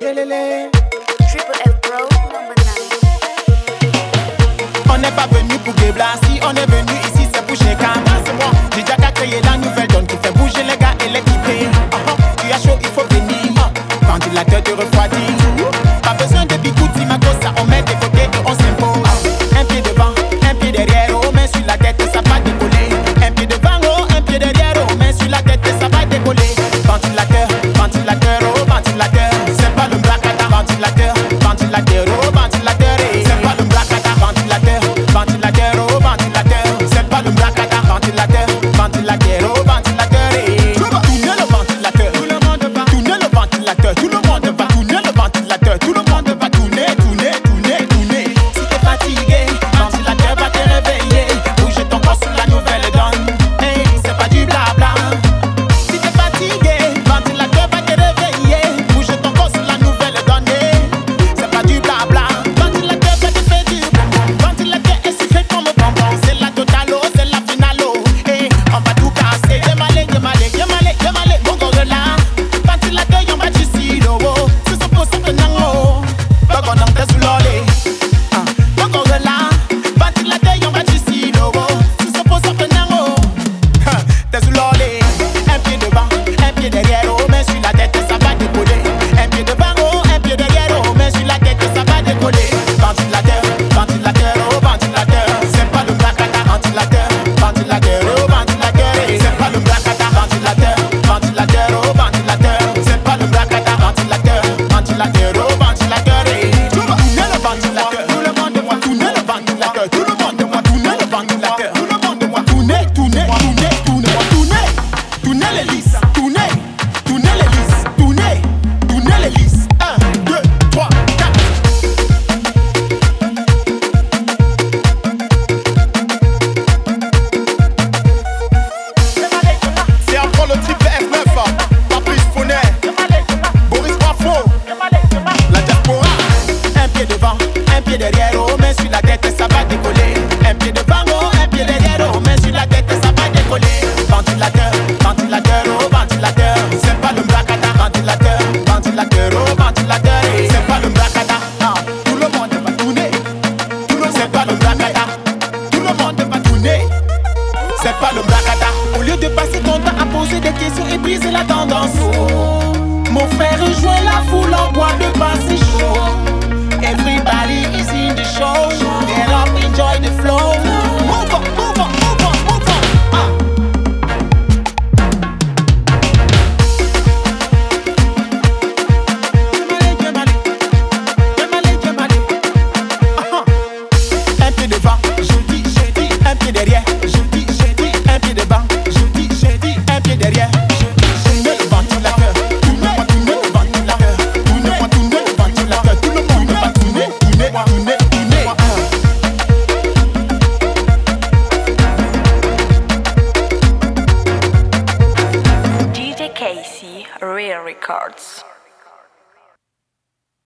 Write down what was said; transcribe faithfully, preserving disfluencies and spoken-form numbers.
Yelele. Triple F Pro number nine. On n'est pas venu pour Gebla, si on est venu ici c'est pour Sheka. C'est moi, j'ai déjà qu'à créer la nouvelle donne qui fait bouger les gars et les typés. Uh-huh. Tu as chaud, il faut venir. Uh. Ventilateur te refroidit. Pas besoin de bigouti, ma gosse, ça on met des côtés et on s'impose. Uh. Un pied devant, un pied derrière, oh main sur la tête, ça va décoller. Un pied devant, oh, un pied derrière, oh main sur la tête, ça va décoller. Ventilateur, ventilateur, oh ventilateur. C'est pas le blacada, ventilateur, ventilateur, oh ventilateur. C'est pas le blacada, ventilateur, ventilateur, oh ventilateur. C'est pas le blacada, ventilateur, ventilateur, oh ventilateur. Tournez le ventilateur, tout le monde va tourner le ventilateur, tout le monde va tourner le ventilateur, tout le monde va tourner, tourner, tourner, tourner. Si t'es fatigué, ventilateur va te réveiller. Bouge ton corps sous la nouvelle donne. Hey, c'est pas du blabla. Si t'es fatigué, ventilateur va te réveiller. Bouge ton corps sous la nouvelle donne. C'est pas du blabla. Ventilateur va te faire du bon. Ventilateur est sucré comme bonbon. C'est la totale, c'est la finale. Hey, on va tout casser. Yemale, yemale, yemale, yemale, mon gorilla. Ventilateur, y'en va du silo. C'est son pot, c'est un nango. Pas qu'on en fait sous l'olé. Mon gorilla. Ventilateur, y'en va du silo. C'est son pot, c'est un nango. T'es sous l'olé. Un pied devant, un pied derrière. Oh, main sur la tête, ça va décoller. Un pied devant, oh, un pied derrière. Oh, main sur la tête, ça va décoller. Ventilateur, ventilateur, oh, ventilateur. C'est pas le blacada, ventilateur. Ventilateur, oh, ventilateur. C'est pas le blacada, ventilateur. Ventilateur, oh, ventilateur. C'est pas le blacada, ventilateur. Ventilateur, oh, ventilateur. Tournez le ventilateur. Tout le monde va tourner le ventilateur. Tout le monde va tourner le ventilateur. Tout le monde va tourner, tourner, tourner, tourner, tourner. Tourner les lisses, tourner, tourner les lisses, tourner, tourner les lisses. Un, deux, trois, quatre. C'est encore le triple F neuf, Patrice Fournet, Boris Wafo, la diaspora. Un pied devant, un pied derrière, oh main sur la tête, ça va décoller. Un pied devant, oh, un pied derrière, oh main sur la tête, ça va décoller. Ventilateur, ventilateur, oh ventilateur. C'est pas le blacada, ventilateur, ventilateur, oh ventilateur. C'est pas le blacada, non. Tout le monde va tourner. Tout le c'est pas le blacada. Tout le monde va tourner. C'est pas le blacada. Au lieu de passer ton temps à poser des questions et briser la tendance. Mon frère rejoint la foule en bois de passer chaud. Everybody is in the show. Get up, enjoy the flow. Move on, move on, move on, move on. Ah. Yemale, yemale, yemale. Ah, ah. Un pied devant, je dis, je dis. Un pied derrière, je dis, je dis. Un pied devant, je dis, je dis. Un pied derrière, je dis, je dis. Le ventilateur, tout le monde tourne le ventilateur. Tout le monde tourne le ventilateur. Tout le monde va tourner, tourner, tourner, tourner. D J Casey, Real Records.